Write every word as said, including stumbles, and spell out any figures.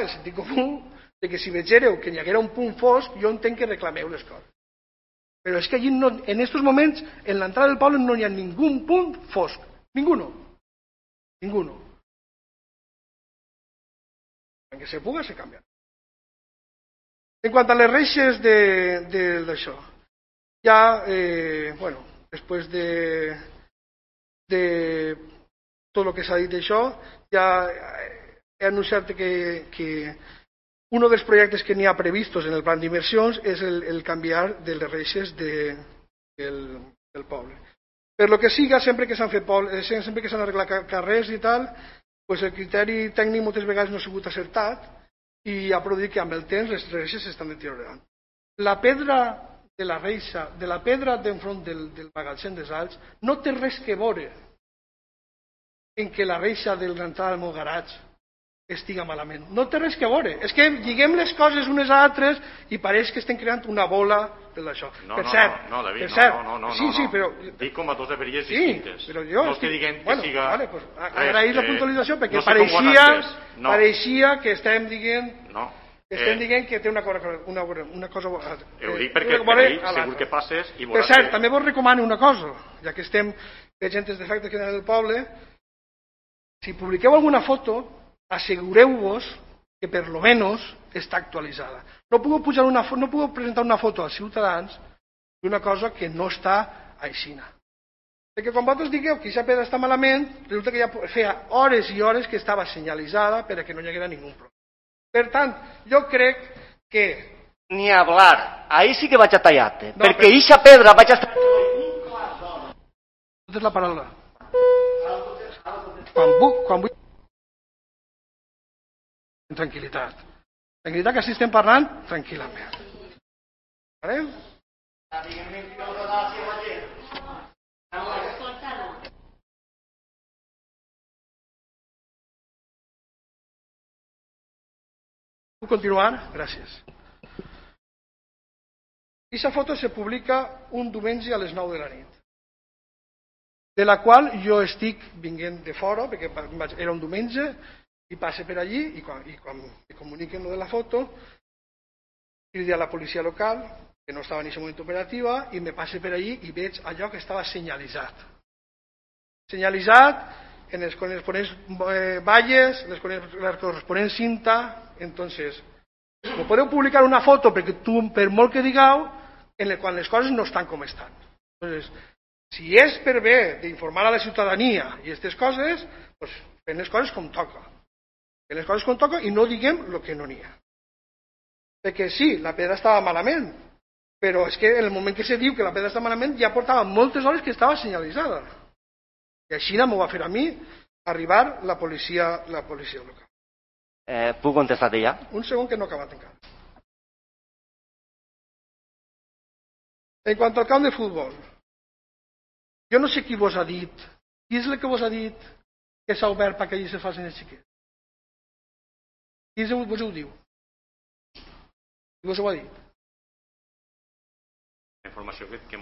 el sentit comú de que si vegéreu que hi haguera un punt fosc, jo entenc que reclameu les coses. Però és que allí, no, en aquests moments, en l'entrada del poble no hi ha ningú punt fosc. Ninguno. Ninguno. En que se puga, se canvia. En quant a les reixes d'això, ja, eh, bueno, després de, de tot el que s'ha dit d'això, ja he anunciat que, que un dels projectes que n'hi ha previstos en el plan d'inversions és el, el canviar de les reixes de, del, del poble. Per lo que siga, sempre que s'han fet poble, sempre que s'han arreglat carrers i tal, pues el criteri tècnic moltes vegades no ha sigut acertat i ha produït que amb el temps les reixes s'estan deteriorant. La pedra de la reixa, de la pedra d'enfront del, del magatzem dels Alts, no té res que veure en que la reixa de l'entrada del meu garatge estiga malament. No té res que veure. És que lliguem les coses unes a altres i pareix que estem creant una bola de l'això. No, per no, cert, no, no, David, per cert, no, no, no, sí, no, sí, però... Dic com a dos averies sí, distintes. però jo... No estic... estic dient que bueno, siga... Vale, pues, res, agraïs la eh, puntualització perquè no sé pareixia, no. pareixia que estem dient... No. Que estem eh, dient que té una cosa... Una, una cosa eh, ho dic eh, perquè per ell segur que passes i per veuràs... cert, que... també vos recomano una cosa, ja que estem de gent des d'efecte que del poble, si publiqueu alguna foto, assegureu-vos que per lo menos està actualitzada. No puc, pujar una, no puc presentar una foto als ciutadans d'una cosa que no està aixina. Perquè quan vosaltres digueu que aquesta pedra està malament, resulta que ja feia hores i hores que estava senyalitzada per a que no hi haguera ningú problema. Per tant, jo crec que... Ni hablar. Ahí sí que vaig a tallar-te. No, perquè però... eixa pedra vaig a estar... Tota és la paraula. Quan vull... Quan vull... Tranquil·litat. Tranquil·litat, que així estem parlant tranquil·lament. Vale? Puc continuar? Gràcies. Aquesta foto se publica un diumenge a les nou de la nit, de la qual jo estic vinguent de fora, perquè era un diumenge, i passe per allí, i quan, i quan me comuniquen lo de la foto, cridi a la policia local, que no estava en aquest moment operativa, i me passe per allí i veig allò que estava senyalitzat. Senyalitzat en les corresponents eh, valles, les, la corresponent cinta. Entonces, no podeu publicar una foto perquè tu, per molt que digueu, en la qual les coses no estan com estan. Entonces, si és per bé d'informar a la ciutadania i aquestes coses, pues, fem les coses com toca. Fem les coses com toca i no diguem el que no n'hi ha. Perquè sí, la pedra estava malament, però és que en el moment que se diu que la pedra està malament ja portava moltes hores que estava senyalitzada. I així m'ho va fer a mi arribar la policia, la policia local. Eh, puc contestar-te ja? Un segon que no ha acabat encara. En quant al camp de futbol, jo no sé qui vos ha dit, qui és el que vos ha dit que s'ha obert perquè allí se facin els xiquets? Qui vos ho diu? Qui vos ho ha dit? La informació que, que